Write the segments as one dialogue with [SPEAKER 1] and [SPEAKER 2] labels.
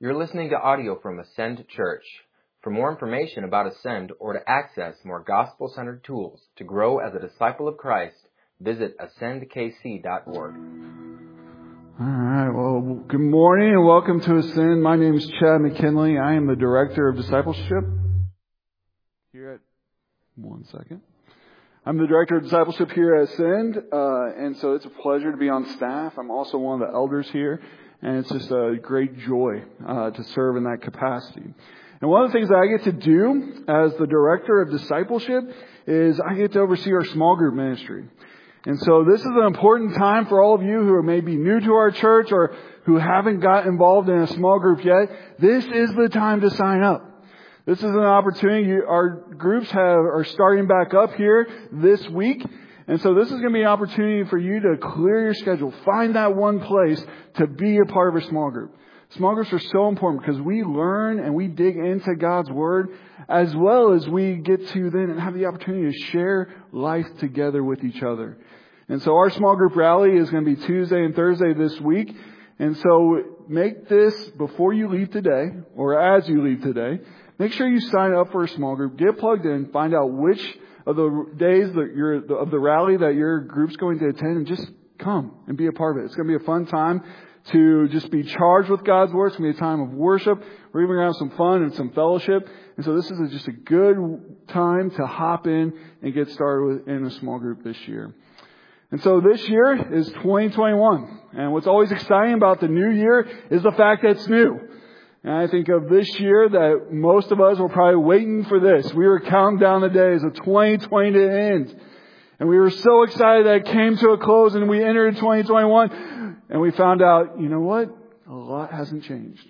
[SPEAKER 1] You're listening to audio from Ascend Church. For more information about Ascend or to access more gospel-centered tools to grow as a disciple of Christ, visit ascendkc.org.
[SPEAKER 2] All right. Well, good morning and welcome to Ascend. My name is Chad McKinley. I am the Director of Discipleship here at... One second. I'm the Director of Discipleship here at Ascend, and so it's a pleasure to be on staff. I'm also one of the elders here, and it's just a great joy to serve in that capacity. And one of the things that I get to do as the Director of Discipleship is I get to oversee our small group ministry. And so this is an important time for all of you who are maybe new to our church or who haven't got involved in a small group yet. This is the time to sign up. This is an opportunity. Our groups are starting back up here this week. And so this is going to be an opportunity for you to clear your schedule. Find that one place to be a part of a small group. Small groups are so important because we learn and we dig into God's Word as well as we get to then have the opportunity to share life together with each other. And so our small group rally is going to be Tuesday and Thursday this week. And so make this before you leave today or as you leave today. Make sure you sign up for a small group. Get plugged in. Find out which of the days of the rally that your group's going to attend, and just come and be a part of it. It's going to be a fun time to just be charged with God's Word. It's going to be a time of worship. We're even going to have some fun and some fellowship. And so this is just a good time to hop in and get started in a small group this year. And so this year is 2021. And what's always exciting about the new year is the fact that it's new. And I think of this year that most of us were probably waiting for this. We were counting down the days of 2020 to end. And we were so excited that it came to a close and we entered 2021. And we found out, you know what? A lot hasn't changed.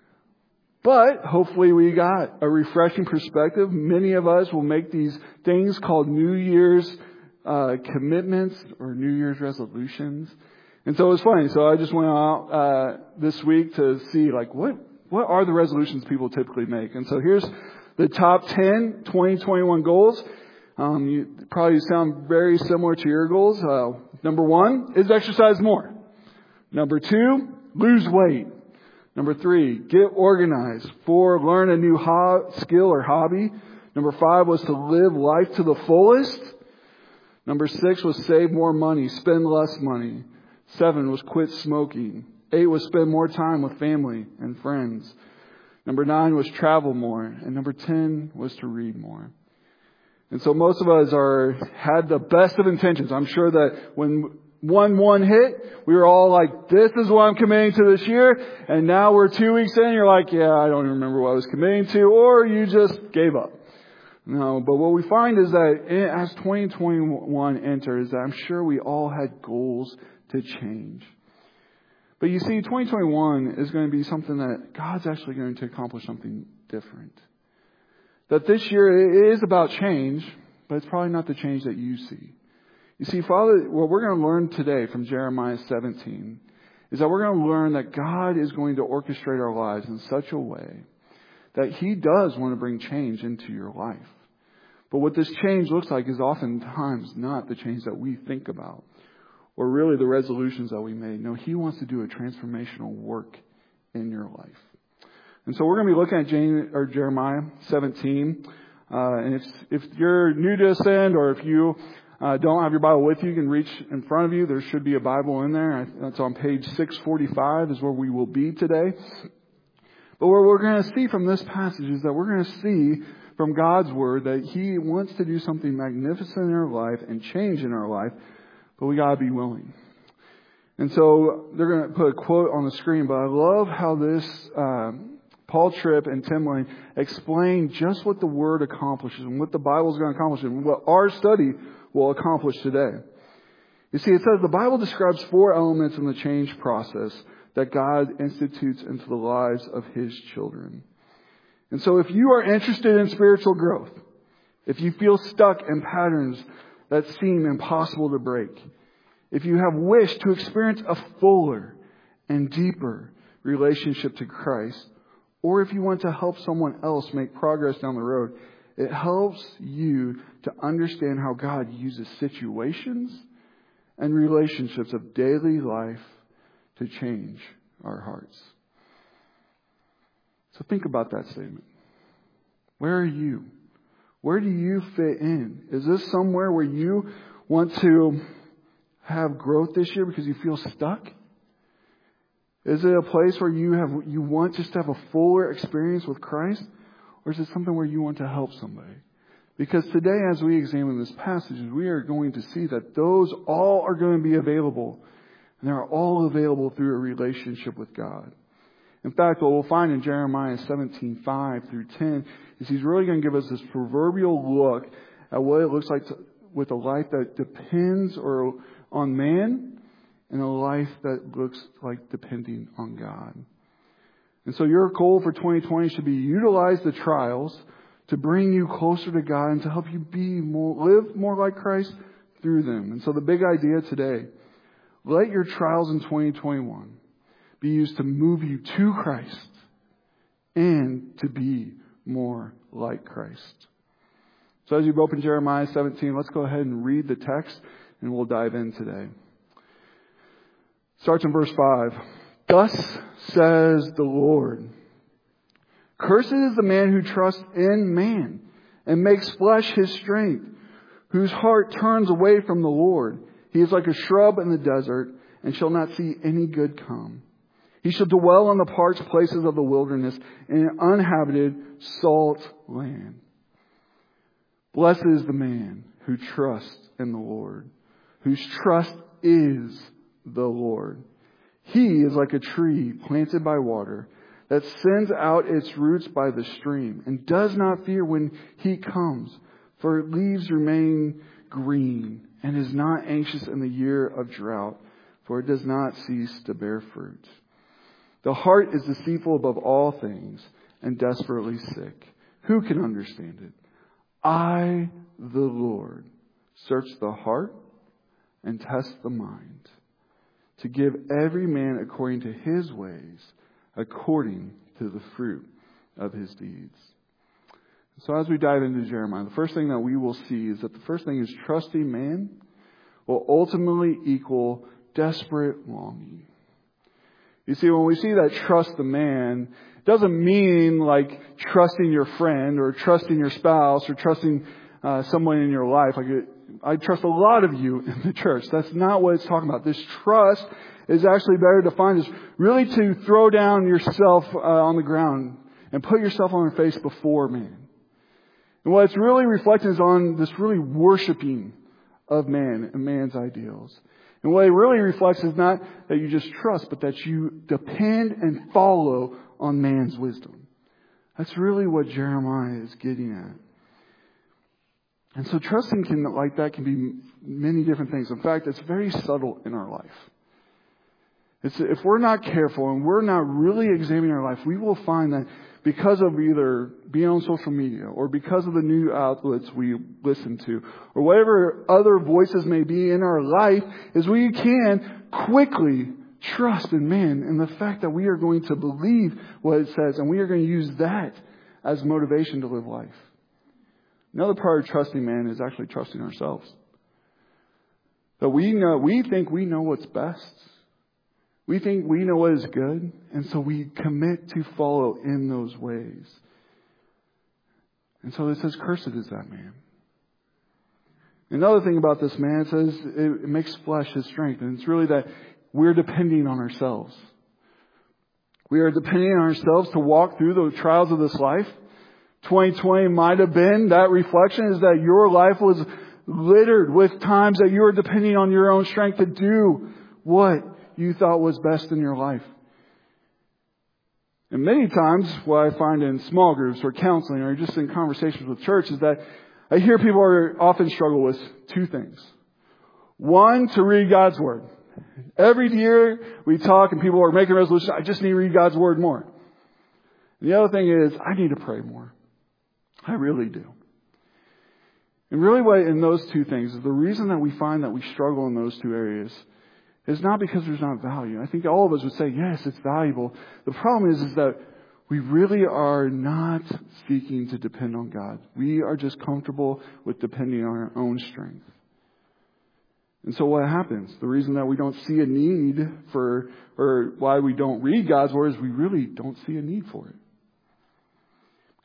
[SPEAKER 2] But hopefully we got a refreshing perspective. Many of us will make these things called New Year's commitments or New Year's resolutions. And so it was funny. So I just went out this week to see what are the resolutions people typically make. And so here's the top 10 2021 goals. You probably sound very similar to your goals. Number 1 is exercise more. Number 2, lose weight. Number 3, get organized. 4, learn a new skill or hobby. Number 5 was to live life to the fullest. Number 6 was save more money, spend less money. 7 was quit smoking. 8 was spend more time with family and friends. Number 9 was travel more. And number 10 was to read more. And so most of us had the best of intentions. I'm sure that when 1-1 hit, we were all like, this is what I'm committing to this year. And now we're 2 weeks in, you're like, yeah, I don't even remember what I was committing to. Or you just gave up. No, but what we find is that as 2021 enters, I'm sure we all had goals to change. But you see, 2021 is going to be something that God's actually going to accomplish something different. That this year it is about change, but it's probably not the change that you see. You see, Father, what we're going to learn today from Jeremiah 17 is that we're going to learn that God is going to orchestrate our lives in such a way that He does want to bring change into your life. But what this change looks like is oftentimes not the change that we think about or really the resolutions that we made. No, He wants to do a transformational work in your life. And so we're going to be looking at Jeremiah 17. And if you're new to Ascend or if you don't have your Bible with you, you can reach in front of you. There should be a Bible in there. That's on page 645 is where we will be today. But what we're going to see from this passage is that we're going to see from God's Word that He wants to do something magnificent in our life and change in our life, but we got to be willing. And so they're going to put a quote on the screen, but I love how this Paul Tripp and Tim Lane explain just what the Word accomplishes and what the Bible is going to accomplish and what our study will accomplish today. You see, it says the Bible describes 4 elements in the change process that God institutes into the lives of His children. And so if you are interested in spiritual growth, if you feel stuck in patterns that seem impossible to break, if you have wished to experience a fuller and deeper relationship to Christ, or if you want to help someone else make progress down the road, it helps you to understand how God uses situations and relationships of daily life to change our hearts. So think about that statement. Where are you? Where do you fit in? Is this somewhere where you want to have growth this year because you feel stuck? Is it a place where you want just to have a fuller experience with Christ? Or is it something where you want to help somebody? Because today, as we examine this passage, we are going to see that those all are going to be available. And they're all available through a relationship with God. In fact, what we'll find in Jeremiah 17:5 through 10 is he's really going to give us this proverbial look at what it looks like with a life that depends on man and a life that looks like depending on God. And so your goal for 2020 should be utilize the trials to bring you closer to God and to help you live more like Christ through them. And so the big idea today, let your trials in 2021 be used to move you to Christ and to be more like Christ. So as you've opened Jeremiah 17, let's go ahead and read the text and we'll dive in today. Starts in verse 5. Thus says the Lord, cursed is the man who trusts in man and makes flesh his strength, whose heart turns away from the Lord. He is like a shrub in the desert and shall not see any good come. He shall dwell on the parched places of the wilderness in an uninhabited salt land. Blessed is the man who trusts in the Lord, whose trust is the Lord. He is like a tree planted by water that sends out its roots by the stream and does not fear when heat comes, for its leaves remain green and is not anxious in the year of drought, for it does not cease to bear fruit. The heart is deceitful above all things and desperately sick. Who can understand it? I, the Lord, search the heart and test the mind, to give every man according to his ways, according to the fruit of his deeds. So as we dive into Jeremiah, the first thing that we will see is that the first thing is trusting man will ultimately equal desperate longing. You see, when we see that trust the man, it doesn't mean like trusting your friend or trusting your spouse or trusting someone in your life. I trust a lot of you in the church. That's not what it's talking about. This trust is actually better defined as really to throw down yourself on the ground and put yourself on your face before man. And what it's really reflecting is on this really worshiping of man and man's ideals. And what it really reflects is not that you just trust, but that you depend and follow on man's wisdom. That's really what Jeremiah is getting at. And so trusting can be many different things. In fact, it's very subtle in our life. If we're not careful and we're not really examining our life, we will find that because of either being on social media or because of the new outlets we listen to or whatever other voices may be in our life, is we can quickly trust in man and the fact that we are going to believe what it says and we are going to use that as motivation to live life. Another part of trusting man is actually trusting ourselves. That we think we know what's best. We think we know what is good, and so we commit to follow in those ways. And so it says, cursed is that man. Another thing about this man, it says it makes flesh his strength. And it's really that we're depending on ourselves. We are depending on ourselves to walk through the trials of this life. 2020 might have been that reflection, is that your life was littered with times that you were depending on your own strength to do what you thought was best in your life. And many times, what I find in small groups or counseling or just in conversations with church is that I hear people often struggle with two things. One, to read God's Word. Every year we talk and people are making resolutions, I just need to read God's Word more. And the other thing is, I need to pray more. I really do. And really what in those two things is the reason that we find that we struggle in those two areas is not because there's not value. I think all of us would say, yes, it's valuable. The problem is that we really are not seeking to depend on God. We are just comfortable with depending on our own strength. And so what happens? The reason that we don't see a need for, or why we don't read God's Word is we really don't see a need for it.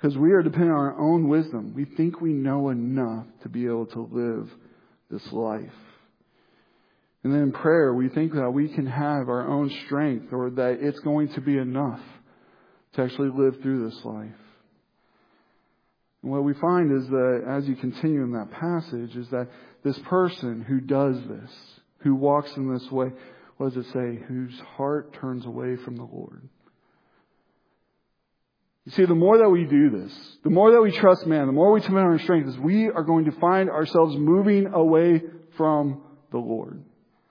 [SPEAKER 2] Because we are dependent on our own wisdom. We think we know enough to be able to live this life. And then in prayer, we think that we can have our own strength or that it's going to be enough to actually live through this life. And what we find is that as you continue in that passage is that this person who does this, who walks in this way, what does it say? Whose heart turns away from the Lord. You see, the more that we do this, the more that we trust man, the more we depend on our strength, is we are going to find ourselves moving away from the Lord.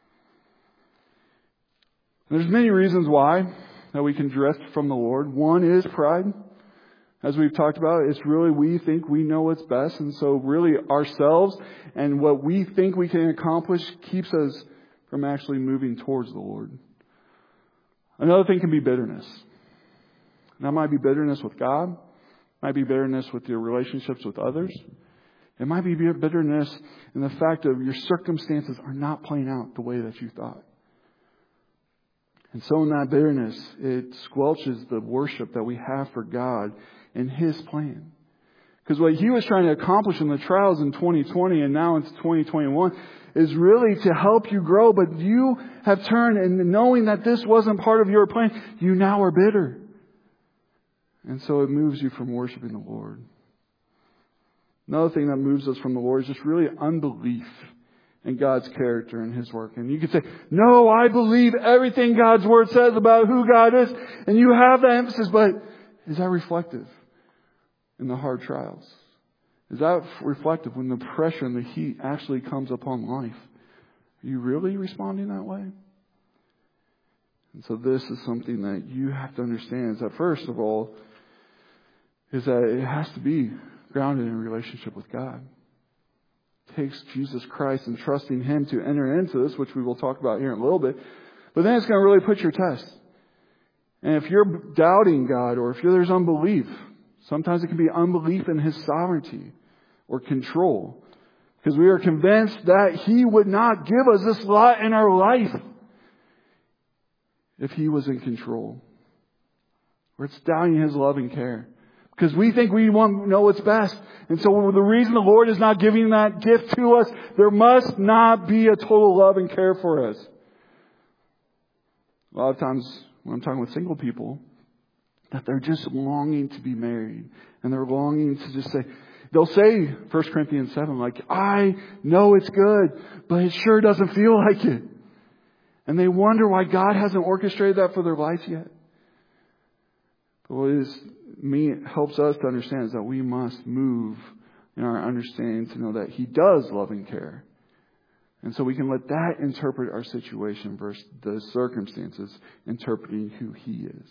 [SPEAKER 2] And there's many reasons why that we can drift from the Lord. One is pride. As we've talked about, it's really we think we know what's best. And so really ourselves and what we think we can accomplish keeps us from actually moving towards the Lord. Another thing can be bitterness. That might be bitterness with God. It might be bitterness with your relationships with others. It might be bitterness in the fact of your circumstances are not playing out the way that you thought. And so in that bitterness, it squelches the worship that we have for God and His plan. Because what He was trying to accomplish in the trials in 2020 and now into 2021 is really to help you grow. But you have turned, and knowing that this wasn't part of your plan, you now are bitter. And so it moves you from worshiping the Lord. Another thing that moves us from the Lord is just really unbelief in God's character and His work. And you could say, no, I believe everything God's Word says about who God is. And you have that emphasis, but is that reflective in the hard trials? Is that reflective when the pressure and the heat actually comes upon life? Are you really responding that way? And so this is something that you have to understand is that first of all, is that it has to be grounded in a relationship with God. It takes Jesus Christ and trusting Him to enter into this, which we will talk about here in a little bit. But then it's going to really put your test. And if you're doubting God or if there's unbelief, sometimes it can be unbelief in His sovereignty or control. Because we are convinced that He would not give us this lot in our life if He was in control. Or it's doubting His love and care. Because we think we want to know what's best. And so the reason the Lord is not giving that gift to us, there must not be a total love and care for us. A lot of times when I'm talking with single people, that they're just longing to be married. And they're longing to just say, they'll say 1 Corinthians 7, like, I know it's good, but it sure doesn't feel like it. And they wonder why God hasn't orchestrated that for their life yet. But what helps us to understand is that we must move in our understanding to know that He does love and care. And so we can let that interpret our situation versus the circumstances interpreting who He is.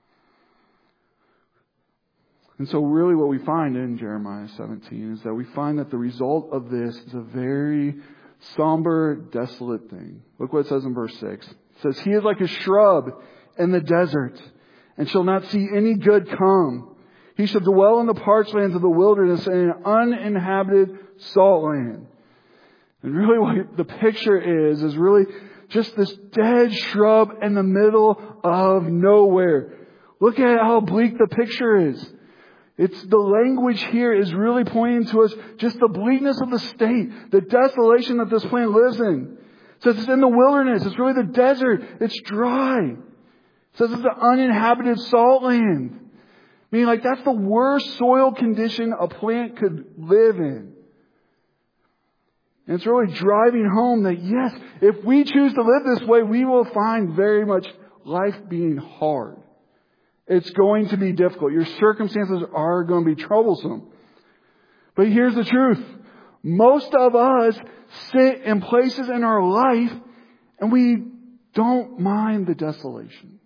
[SPEAKER 2] And so really what we find in Jeremiah 17 is that we find that the result of this is a very somber, desolate thing. Look what it says in verse 6. It says, He is like a shrub in the desert and shall not see any good come. He shall dwell in the parched lands of the wilderness and in an uninhabited salt land. And really what the picture is really just this dead shrub in the middle of nowhere. Look at how bleak the picture is. It's the language here is really pointing to us just the bleakness of the state, the desolation that this plant lives in. It says it's in the wilderness. It's really the desert. It's dry. It says it's an uninhabited salt land. Meaning like that's the worst soil condition a plant could live in. And it's really driving home that yes, if we choose to live this way, we will find very much life being hard. It's going to be difficult. Your circumstances are going to be troublesome. But here's the truth. Most of us sit in places in our life and we don't mind the desolation.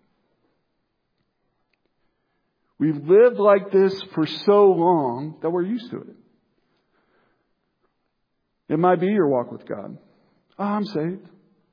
[SPEAKER 2] We've lived like this for so long that we're used to it. It might be your walk with God. Oh, I'm saved.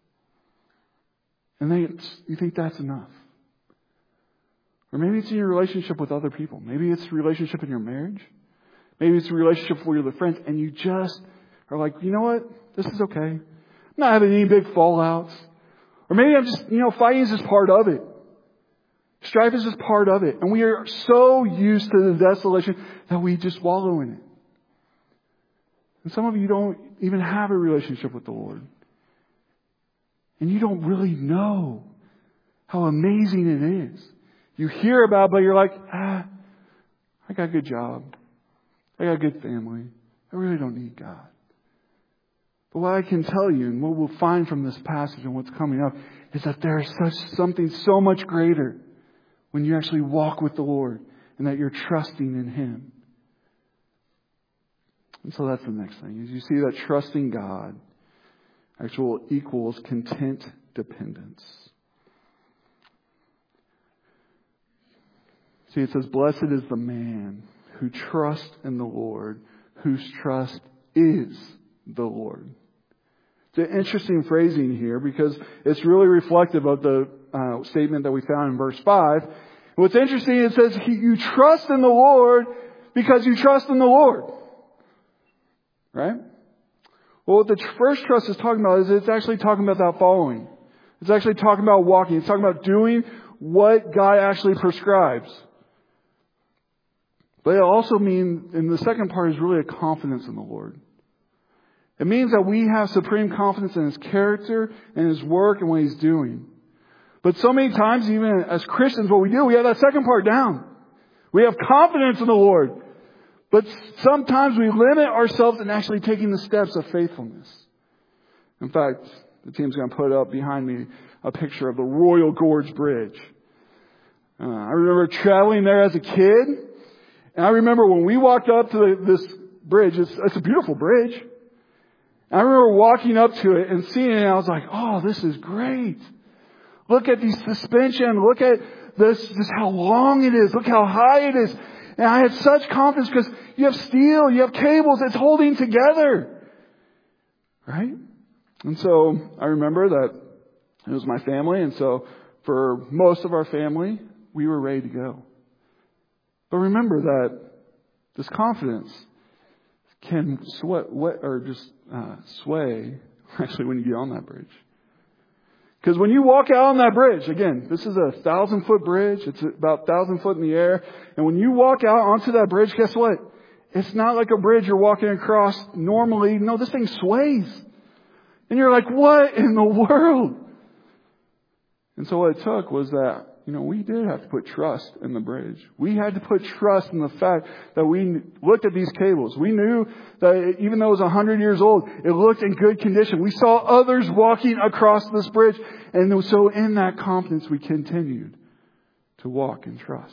[SPEAKER 2] And then you think that's enough. Or maybe it's in your relationship with other people. Maybe it's a relationship in your marriage. Maybe it's a relationship with your friends. And you just are like, you know what? This is okay. I'm not having any big fallouts. Or maybe I'm just, fighting is just part of it. Strife is just part of it. And we are so used to the desolation that we just wallow in it. And some of you don't even have a relationship with the Lord. And you don't really know how amazing it is. You hear about it, but you're like, I got a good job. I got a good family. I really don't need God. But what I can tell you, and what we'll find from this passage and what's coming up, is that there is something so much greater when you actually walk with the Lord and that you're trusting in Him. And so that's the next thing. Is you see that trusting God actually equals content dependence. See, it says, blessed is the man who trusts in the Lord, whose trust is the Lord. It's an interesting phrasing here because it's really reflective of the statement that we found in verse 5. What's interesting, it says you trust in the Lord because you trust in the Lord. Right? Well, what the first trust is talking about is it's actually talking about that following. It's actually talking about walking. It's talking about doing what God actually prescribes. But it also means, and the second part is really a confidence in the Lord. It means that we have supreme confidence in His character and His work and what He's doing. But so many times, even as Christians, what we do, we have that second part down. We have confidence in the Lord. But sometimes we limit ourselves in actually taking the steps of faithfulness. In fact, the team's going to put up behind me a picture of the Royal Gorge Bridge. I remember traveling there as a kid. And I remember when we walked up to this bridge, it's a beautiful bridge. I remember walking up to it and seeing it, and I was like, oh, this is great. Look at the suspension. Look at this, just how long it is. Look how high it is. And I had such confidence because you have steel, you have cables, it's holding together. Right? And so I remember that it was my family, and so for most of our family, we were ready to go. But remember that this confidence can sway actually when you get on that bridge. Because when you walk out on that bridge, again, this is a 1,000-foot bridge. It's about 1,000 foot in the air. And when you walk out onto that bridge, guess what? It's not like a bridge you're walking across normally. No, this thing sways. And you're like, what in the world? And so what it took was that, we did have to put trust in the bridge. We had to put trust in the fact that we looked at these cables. We knew that even though it was 100 years old, it looked in good condition. We saw others walking across this bridge. And so in that confidence, we continued to walk in trust.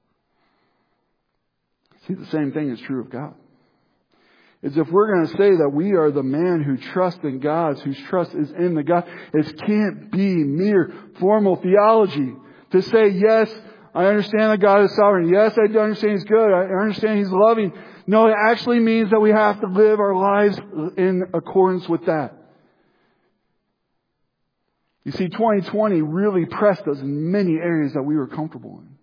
[SPEAKER 2] See, the same thing is true of God. Is if we're going to say that we are the man who trusts in God, whose trust is in the God, it can't be mere formal theology. To say, yes, I understand that God is sovereign. Yes, I understand He's good. I understand He's loving. No, it actually means that we have to live our lives in accordance with that. You see, 2020 really pressed us in many areas that we were comfortable in.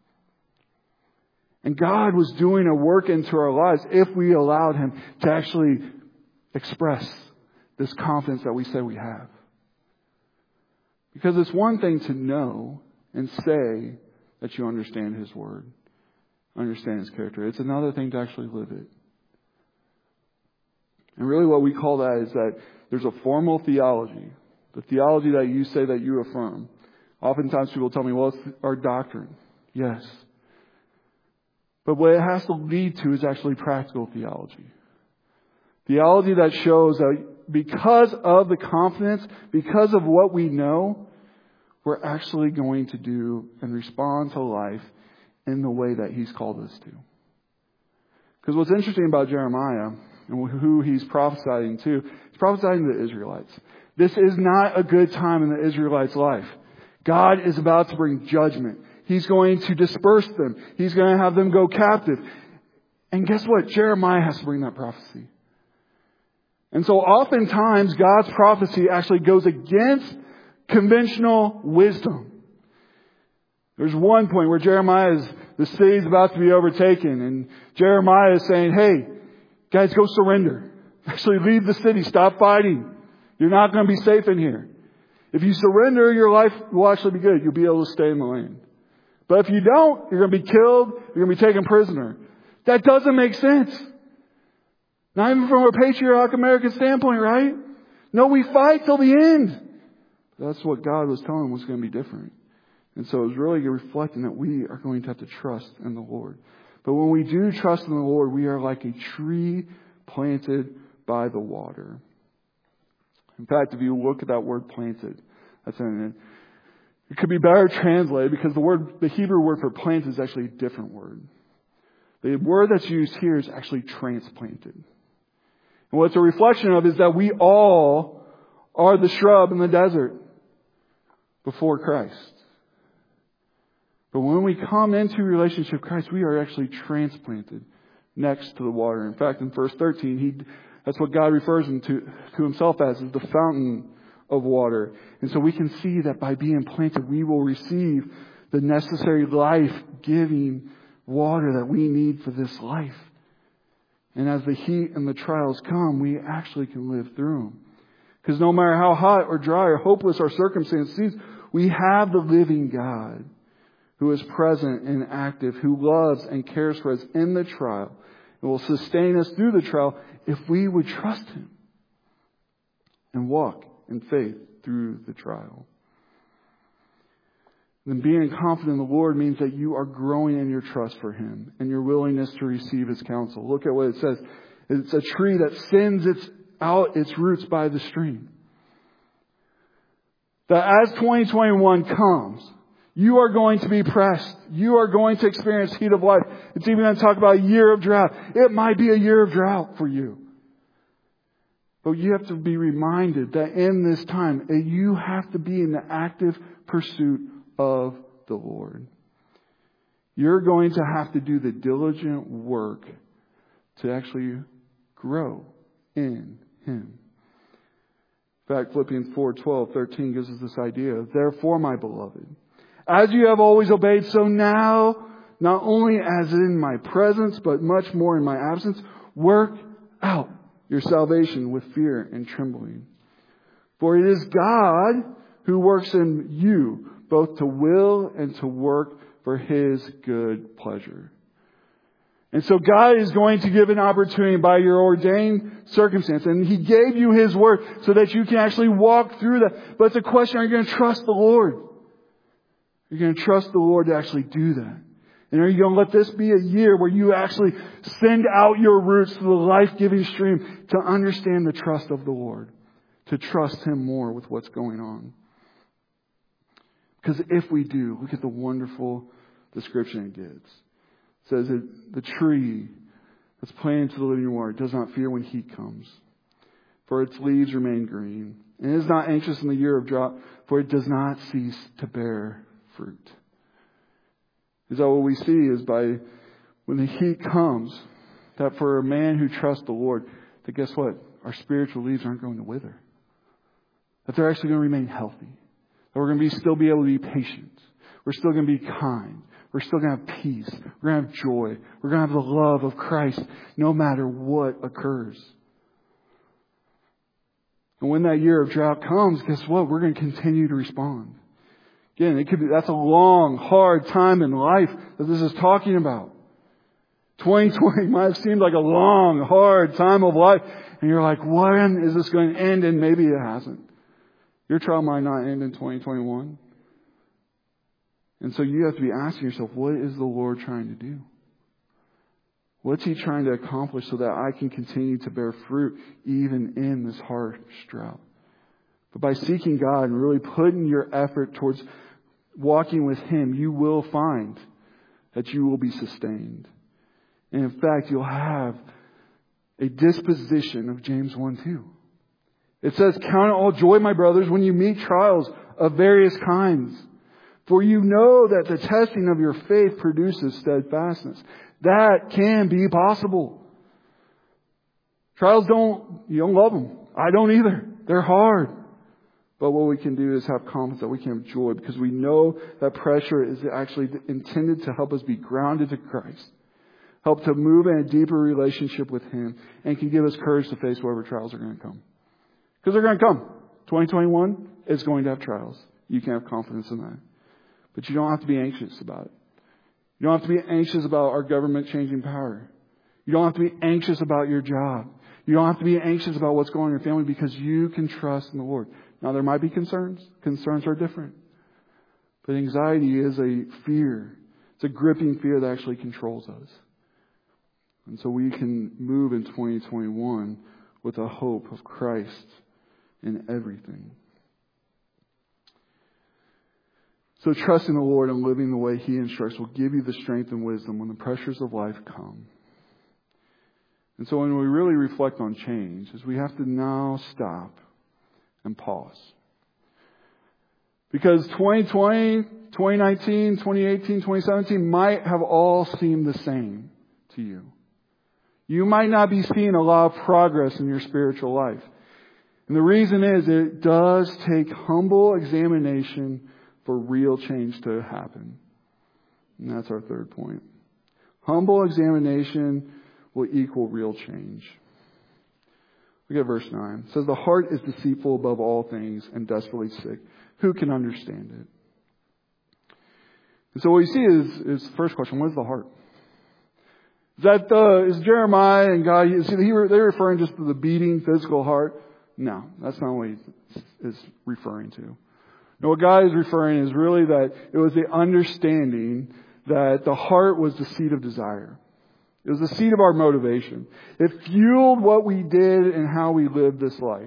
[SPEAKER 2] And God was doing a work into our lives if we allowed Him to actually express this confidence that we say we have. Because it's one thing to know and say that you understand His Word, understand His character. It's another thing to actually live it. And really what we call that is that there's a formal theology, the theology that you say that you affirm. Oftentimes people tell me, well, it's our doctrine. Yes. But what it has to lead to is actually practical theology. Theology that shows that because of the confidence, because of what we know, we're actually going to do and respond to life in the way that He's called us to. Because what's interesting about Jeremiah and who he's prophesying to, he's prophesying to the Israelites. This is not a good time in the Israelites' life. God is about to bring judgment. He's going to disperse them. He's going to have them go captive. And guess what? Jeremiah has to bring that prophecy. And so oftentimes God's prophecy actually goes against conventional wisdom. There's one point where the city's about to be overtaken, and Jeremiah is saying, hey, guys, go surrender. Actually leave the city. Stop fighting. You're not going to be safe in here. If you surrender, your life will actually be good. You'll be able to stay in the land. But if you don't, you're going to be killed, you're going to be taken prisoner. That doesn't make sense. Not even from a patriotic American standpoint, right? No, we fight till the end. That's what God was telling them was going to be different. And so it was really reflecting that we are going to have to trust in the Lord. But when we do trust in the Lord, we are like a tree planted by the water. In fact, if you look at that word planted, that's in it. It could be better translated because the Hebrew word for plant is actually a different word. The word that's used here is actually transplanted. And what it's a reflection of is that we all are the shrub in the desert before Christ. But when we come into relationship with Christ, we are actually transplanted next to the water. In fact, in verse 13, that's what God refers to himself as the fountain of water. And so we can see that by being planted, we will receive the necessary life-giving water that we need for this life. And as the heat and the trials come, we actually can live through them. Because no matter how hot or dry or hopeless our circumstance seems, we have the living God who is present and active, who loves and cares for us in the trial and will sustain us through the trial if we would trust Him and walk in faith through the trial. Then being confident in the Lord means that you are growing in your trust for Him and your willingness to receive His counsel. Look at what it says. It's a tree that sends out its roots by the stream. That as 2021 comes, you are going to be pressed. You are going to experience heat of life. It's even going to talk about a year of drought. It might be a year of drought for you. But you have to be reminded that in this time, you have to be in the active pursuit of the Lord. You're going to have to do the diligent work to actually grow in Him. In fact, Philippians 4:12-13 gives us this idea. Therefore, my beloved, as you have always obeyed, so now, not only as in my presence, but much more in my absence, work out your salvation with fear and trembling. For it is God who works in you, both to will and to work for His good pleasure. And so God is going to give an opportunity by your ordained circumstance. And He gave you His word so that you can actually walk through that. But it's a question, are you going to trust the Lord? You're going to trust the Lord to actually do that. And are you going to let this be a year where you actually send out your roots to the life-giving stream to understand the trust of the Lord, to trust Him more with what's going on? Because if we do, look at the wonderful description it gives. It says that the tree that's planted to the living water does not fear when heat comes, for its leaves remain green. And it is not anxious in the year of drought, for it does not cease to bear fruit. Is that what we see is by when the heat comes, that for a man who trusts the Lord, that guess what? Our spiritual leaves aren't going to wither. That they're actually going to remain healthy. That we're going to still be able to be patient. We're still going to be kind. We're still going to have peace. We're going to have joy. We're going to have the love of Christ no matter what occurs. And when that year of drought comes, guess what? We're going to continue to respond. Again, that's a long, hard time in life that this is talking about. 2020 might have seemed like a long, hard time of life. And you're like, when is this going to end? And maybe it hasn't. Your trial might not end in 2021. And so you have to be asking yourself, what is the Lord trying to do? What's He trying to accomplish so that I can continue to bear fruit even in this harsh drought? But by seeking God and really putting your effort towards walking with Him, you will find that you will be sustained. And in fact, you'll have a disposition of James 1:2. It says, count it all joy, my brothers, when you meet trials of various kinds. For you know that the testing of your faith produces steadfastness. That can be possible. Trials you don't love them. I don't either. They're hard. But what we can do is have confidence that we can have joy because we know that pressure is actually intended to help us be grounded to Christ. Help to move in a deeper relationship with Him and can give us courage to face whatever trials are going to come. Because they're going to come. 2021 is going to have trials. You can have confidence in that. But you don't have to be anxious about it. You don't have to be anxious about our government changing power. You don't have to be anxious about your job. You don't have to be anxious about what's going on in your family because you can trust in the Lord. Now, there might be concerns. Concerns are different. But anxiety is a fear. It's a gripping fear that actually controls us. And so we can move in 2021 with a hope of Christ in everything. So trusting the Lord and living the way He instructs will give you the strength and wisdom when the pressures of life come. And so when we really reflect on change, is we have to now stop and pause. Because 2020, 2019, 2018, 2017 might have all seemed the same to you. You might not be seeing a lot of progress in your spiritual life. And the reason is it does take humble examination for real change to happen. And that's our third point. Humble examination will equal real change. Look at verse 9. It says, the heart is deceitful above all things and desperately sick. Who can understand it? And so what you see is the first question, what is the heart? Is Jeremiah and God, they're referring just to the beating physical heart? No, that's not what he is referring to. No, what God is referring is really that it was the understanding that the heart was the seat of desire. It was the seat of our motivation. It fueled what we did and how we lived this life.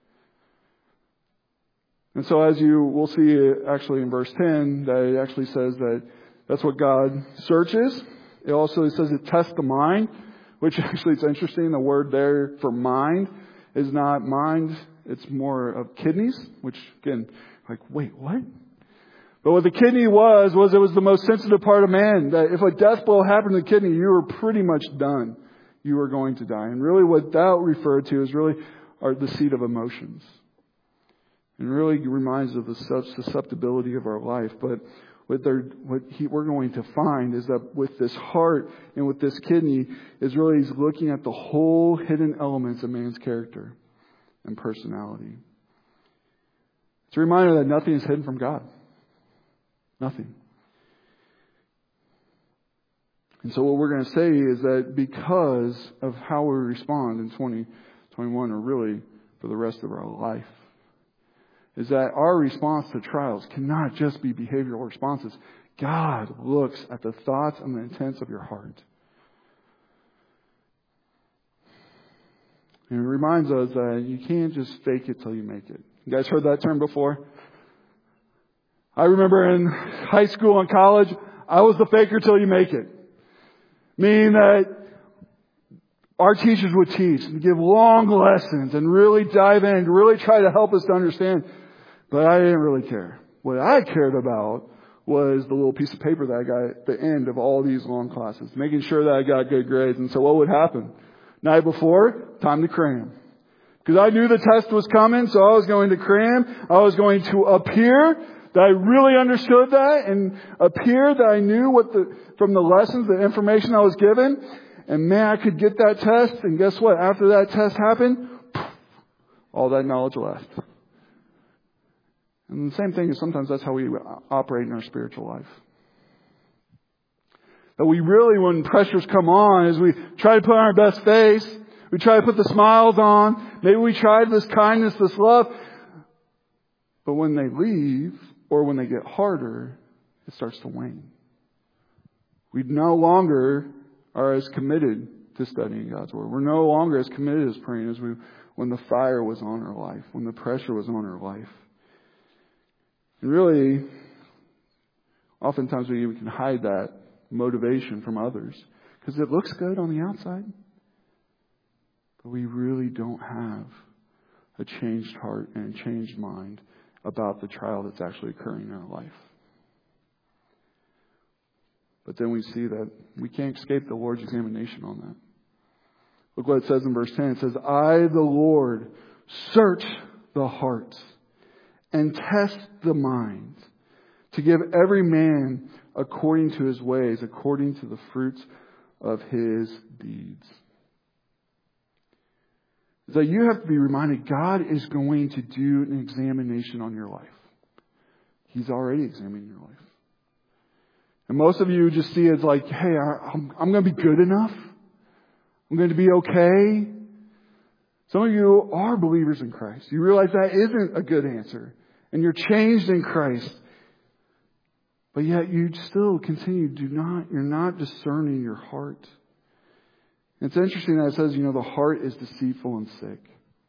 [SPEAKER 2] And so as you will see actually in verse 10, that it actually says that that's what God searches. It also says it tests the mind, which actually it's interesting. The word there for mind is not mind. It's more of kidneys, which again, like, wait, what? But what the kidney was it was the most sensitive part of man. That if a death blow happened to the kidney, you were pretty much done. You were going to die. And really what that referred to is really the seat of emotions. And really reminds of the susceptibility of our life. But we're going to find is that with this heart and with this kidney is really he's looking at the whole hidden elements of man's character and personality. It's a reminder that nothing is hidden from God. Nothing. And so what we're going to say is that because of how we respond in 2021 or really for the rest of our life, is that our response to trials cannot just be behavioral responses. God looks at the thoughts and the intents of your heart. And it reminds us that you can't just fake it till you make it. You guys heard that term before? I remember in high school and college, I was the faker till you make it. Meaning that our teachers would teach and give long lessons and really dive in and really try to help us to understand. But I didn't really care. What I cared about was the little piece of paper that I got at the end of all these long classes, making sure that I got good grades. And so what would happen? Night before, time to cram. Because I knew the test was coming, so I was going to cram. I was going to appear that I really understood that and appear that I knew from the lessons, the information I was given. And man, I could get that test. And guess what? After that test happened, all that knowledge left. And the same thing is sometimes that's how we operate in our spiritual life. That we really, when pressures come on, is we try to put on our best face. We try to put the smiles on. Maybe we try this kindness, this love. But when they leave, or when they get harder, it starts to wane. We no longer are as committed to studying God's Word. We're no longer as committed as praying as when the fire was on our life, when the pressure was on our life. And really, oftentimes we can hide that motivation from others because it looks good on the outside. But we really don't have a changed heart and a changed mind about the trial that's actually occurring in our life. But then we see that we can't escape the Lord's examination on that. Look what it says in verse 10. It says, I, the Lord, search the hearts and test the mind to give every man according to his ways, according to the fruits of his deeds. That you have to be reminded God is going to do an examination on your life. He's already examining your life. And most of you just see it as like, hey, I'm going to be good enough. I'm going to be okay. Some of you are believers in Christ. You realize that isn't a good answer. And you're changed in Christ. But yet you still continue, you're not discerning your heart. It's interesting that it says, the heart is deceitful and sick.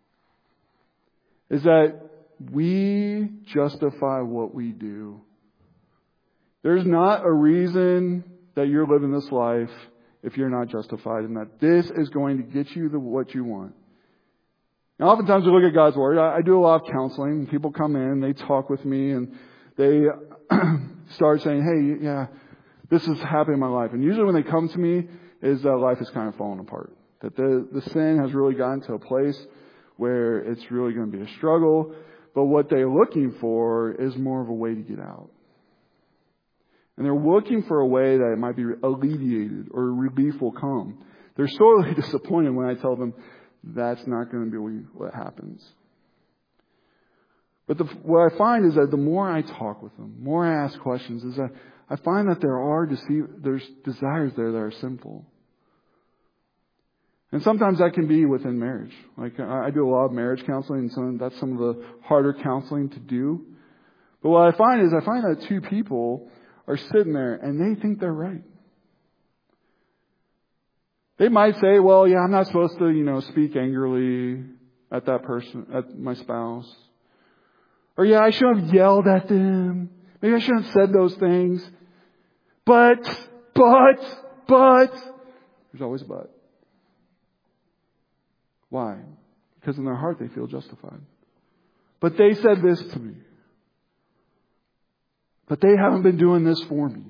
[SPEAKER 2] Is that we justify what we do. There's not a reason that you're living this life if you're not justified, and that this is going to get you what you want. Now, oftentimes we look at God's Word. I do a lot of counseling, and people come in, they talk with me, and they start saying, hey, yeah, this is happening in my life. And usually when they come to me is that life is kind of falling apart. That the sin has really gotten to a place where it's really going to be a struggle. But what they're looking for is more of a way to get out. And they're looking for a way that it might be alleviated or relief will come. They're sorely disappointed when I tell them that's not going to be what happens. But what I find is that the more I talk with them, the more I ask questions, is that I find that there's desires there that are sinful. And sometimes that can be within marriage. Like I do a lot of marriage counseling, and that's some of the harder counseling to do. But what I find that two people are sitting there and they think they're right. They might say, well, yeah, I'm not supposed to, speak angrily at that person, at my spouse. Or yeah, I shouldn't have yelled at them. Maybe I shouldn't have said those things. But, there's always a but. Why? Because in their heart they feel justified. But they said this to me. But they haven't been doing this for me.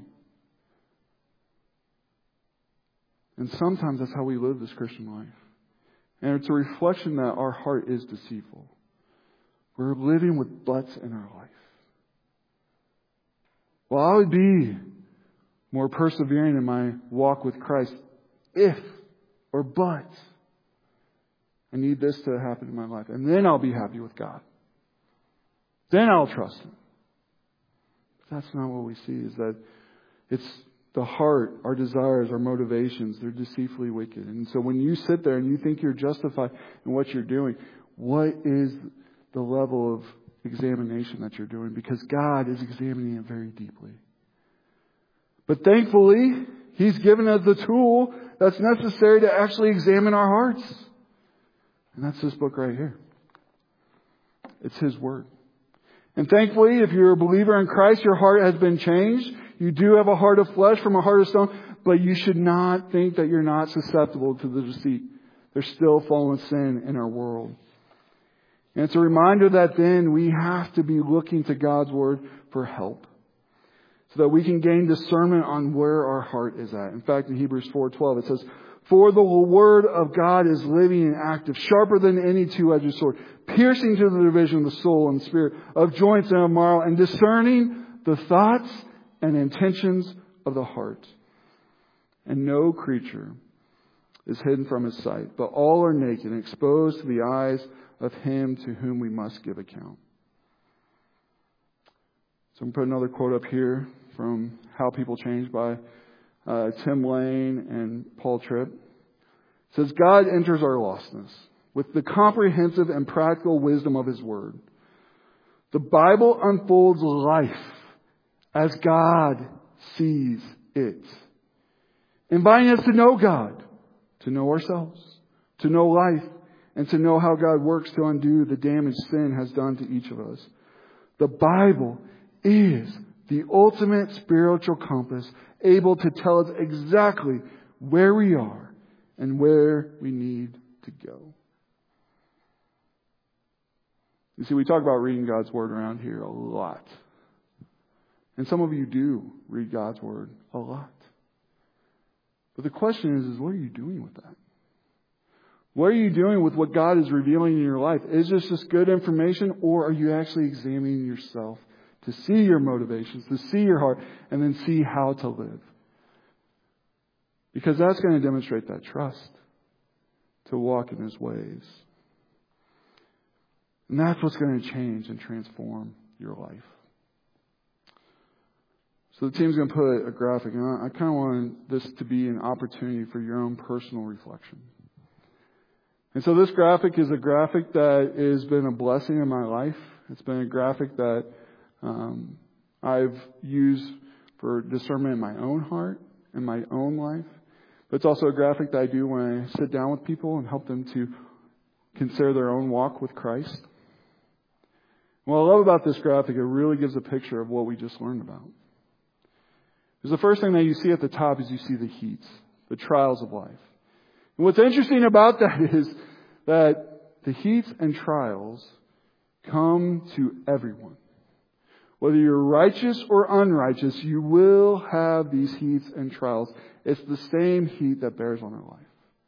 [SPEAKER 2] And sometimes that's how we live this Christian life. And it's a reflection that our heart is deceitful. We're living with buts in our life. Well, I would be more persevering in my walk with Christ if or but I need this to happen in my life. And then I'll be happy with God. Then I'll trust Him. That's not what we see. Is that it's the heart, our desires, our motivations, they're deceitfully wicked. And so when you sit there and you think you're justified in what you're doing, what is the level of examination that you're doing? Because God is examining it very deeply. But thankfully, He's given us the tool that's necessary to actually examine our hearts. And that's this book right here. It's His Word. And thankfully, if you're a believer in Christ, your heart has been changed. You do have a heart of flesh from a heart of stone, but you should not think that you're not susceptible to the deceit. There's still fallen sin in our world. And it's a reminder that then we have to be looking to God's Word for help, so that we can gain discernment on where our heart is at. In fact, in Hebrews 4:12, it says, "For the Word of God is living and active, sharper than any two-edged sword, piercing to the division of the soul and spirit, of joints and of marrow, and discerning the thoughts and intentions of the heart. And no creature is hidden from His sight, but all are naked and exposed to the eyes of Him to whom we must give account." So I'm going to put another quote up here from How People Change by Tim Lane and Paul Tripp. It says, "God enters our lostness with the comprehensive and practical wisdom of His Word. The Bible unfolds life as God sees it, inviting us to know God, to know ourselves, to know life, and to know how God works to undo the damage sin has done to each of us. The Bible is the ultimate spiritual compass, able to tell us exactly where we are and where we need to go." You see, we talk about reading God's Word around here a lot. And some of you do read God's Word a lot. But the question is what are you doing with that? What are you doing with what God is revealing in your life? Is this just good information, or are you actually examining yourself to see your motivations, to see your heart, and then see how to live? Because that's going to demonstrate that trust to walk in His ways. And that's what's going to change and transform your life. So the team's going to put a graphic, and I kind of want this to be an opportunity for your own personal reflection. And so this graphic is a graphic that has been a blessing in my life. It's been a graphic that I've used for discernment in my own heart, in my own life. But it's also a graphic that I do when I sit down with people and help them to consider their own walk with Christ. What I love about this graphic, it really gives a picture of what we just learned about. Because the first thing that you see at the top is you see the heats, the trials of life. And what's interesting about that is that the heats and trials come to everyone. Whether you're righteous or unrighteous, you will have these heats and trials. It's the same heat that bears on our life.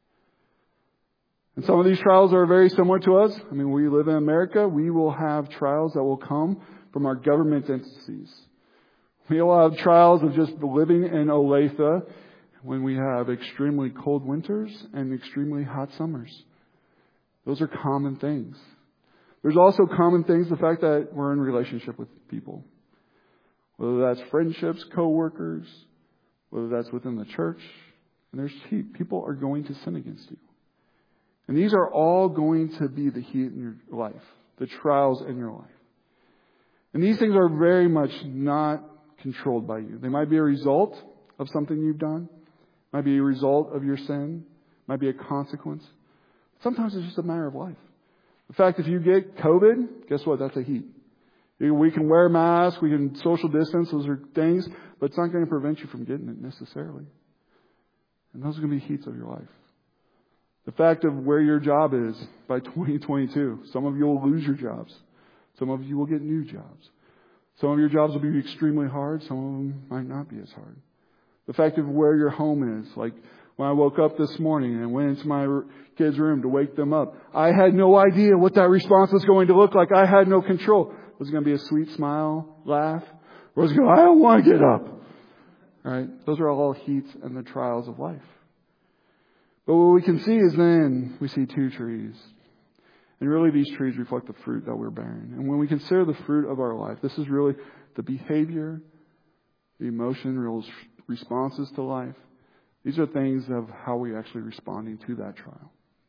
[SPEAKER 2] And some of these trials are very similar to us. I mean, we live in America. We will have trials that will come from our government entities. We will have trials of just living in Olathe when we have extremely cold winters and extremely hot summers. Those are common things. There's also common things, the fact that we're in relationship with people. Whether that's friendships, co-workers, whether that's within the church. And there's heat. People are going to sin against you. And these are all going to be the heat in your life, the trials in your life. And these things are very much not controlled by you. They might be a result of something you've done. Might be a result of your sin. Might be a consequence. Sometimes it's just a matter of life. In fact, if you get COVID, guess what? That's a heat. We can wear masks, we can social distance, those are things, but it's not going to prevent you from getting it necessarily. And those are going to be heats of your life. The fact of where your job is by 2022. Some of you will lose your jobs. Some of you will get new jobs. Some of your jobs will be extremely hard. Some of them might not be as hard. The fact of where your home is. Like when I woke up this morning and went into my kids' room to wake them up, I had no idea what that response was going to look like. I had no control. Was it going to be a sweet smile, laugh? Or was it going to, I don't want to get up? Right? Those are all heats and the trials of life. But what we can see is then we see two trees. And really these trees reflect the fruit that we're bearing. And when we consider the fruit of our life, this is really the behavior, the emotion, responses to life. These are things of how we're actually responding to that trial.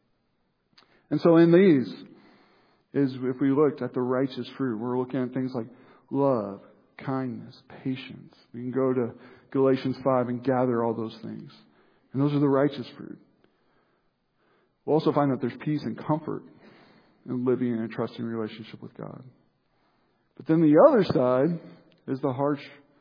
[SPEAKER 2] And so in these is if we looked at the righteous fruit, we're looking at things like love, kindness, patience. We can go to Galatians 5 and gather all those things. And those are the righteous fruit. We'll also find that there's peace and comfort in living in a trusting relationship with God. But then the other side is the harsh,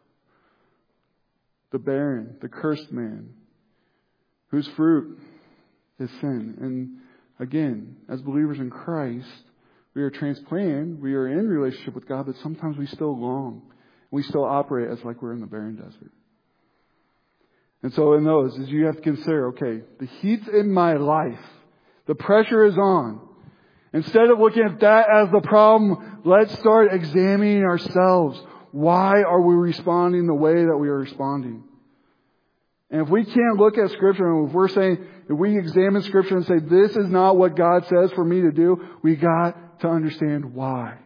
[SPEAKER 2] the barren, the cursed man, whose fruit is sin. And again, as believers in Christ, we are transplanted, we are in relationship with God, but sometimes we still long. We still operate as like we're in the barren desert. And so in those, is you have to consider, okay, the heat's in my life. The pressure is on. Instead of looking at that as the problem, let's start examining ourselves. Why are we responding the way that we are responding? And if we can't look at Scripture, and if we examine Scripture and say, this is not what God says for me to do, we got to understand why.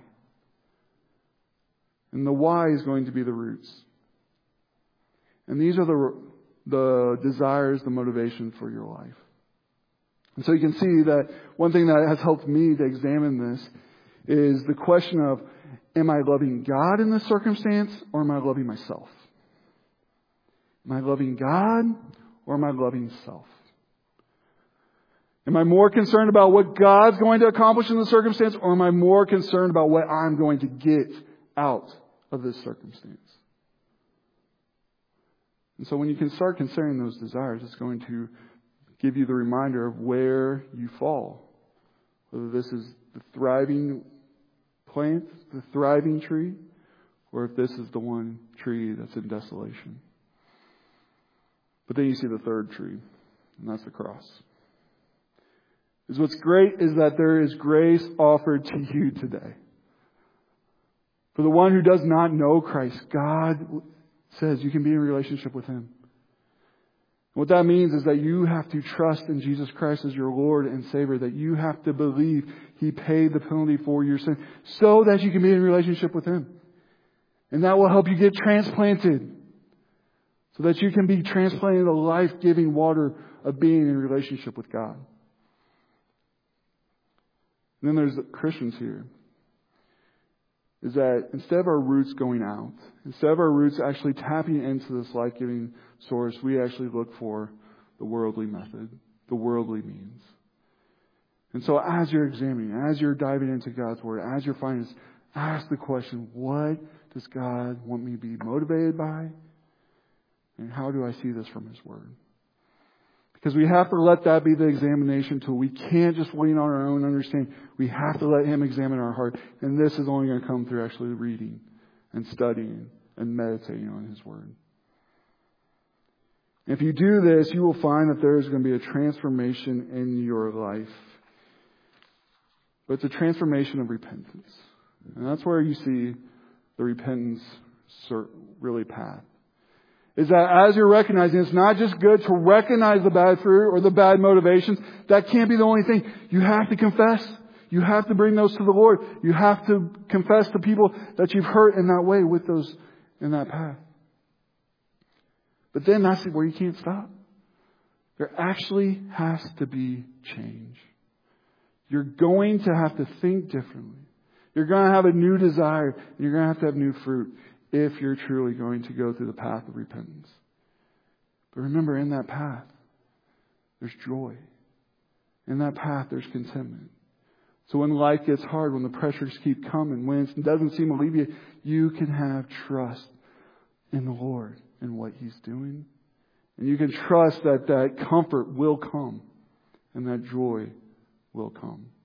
[SPEAKER 2] And the why is going to be the roots. And these are the desires, the motivation for your life. And so you can see that one thing that has helped me to examine this is the question of, am I loving God in this circumstance or am I loving myself? Am I loving God or am I loving self? Am I more concerned about what God's going to accomplish in the circumstance or am I more concerned about what I'm going to get out of this circumstance? And so when you can start considering those desires, it's going to give you the reminder of where you fall. Whether this is the thriving plant, the thriving tree, or if this is the one tree that's in desolation. But then you see the third tree, and that's the cross. What's great is that there is grace offered to you today. For the one who does not know Christ, God says you can be in relationship with Him. What that means is that you have to trust in Jesus Christ as your Lord and Savior, that you have to believe He paid the penalty for your sin so that you can be in relationship with Him. And that will help you get transplanted. so that you can be transplanted into life-giving water of being in relationship with God. And then there's the Christians here. Is that instead of our roots going out, instead of our roots actually tapping into this life-giving source, we actually look for the worldly method, the worldly means. And so as you're examining, as you're diving into God's Word, as you're finding this, ask the question, what does God want me to be motivated by? And how do I see this from His Word? Because we have to let that be the examination tool. We can't just lean on our own understanding. We have to let Him examine our heart. And this is only going to come through actually reading and studying and meditating on His Word. If you do this, you will find that there is going to be a transformation in your life. But it's a transformation of repentance. And that's where you see the repentance really path. Is that as you're recognizing, it's not just good to recognize the bad fruit or the bad motivations. That can't be the only thing. You have to confess. You have to bring those to the Lord. You have to confess to people that you've hurt in that way with those in that path. But then that's where you can't stop. There actually has to be change. You're going to have to think differently. You're going to have a new desire. And you're going to have new fruit if you're truly going to go through the path of repentance. But remember, in that path, there's joy. In that path, there's contentment. So when life gets hard, when the pressures keep coming, when it doesn't seem alleviated, you can have trust in the Lord and what He's doing. And you can trust that that comfort will come and that joy will come.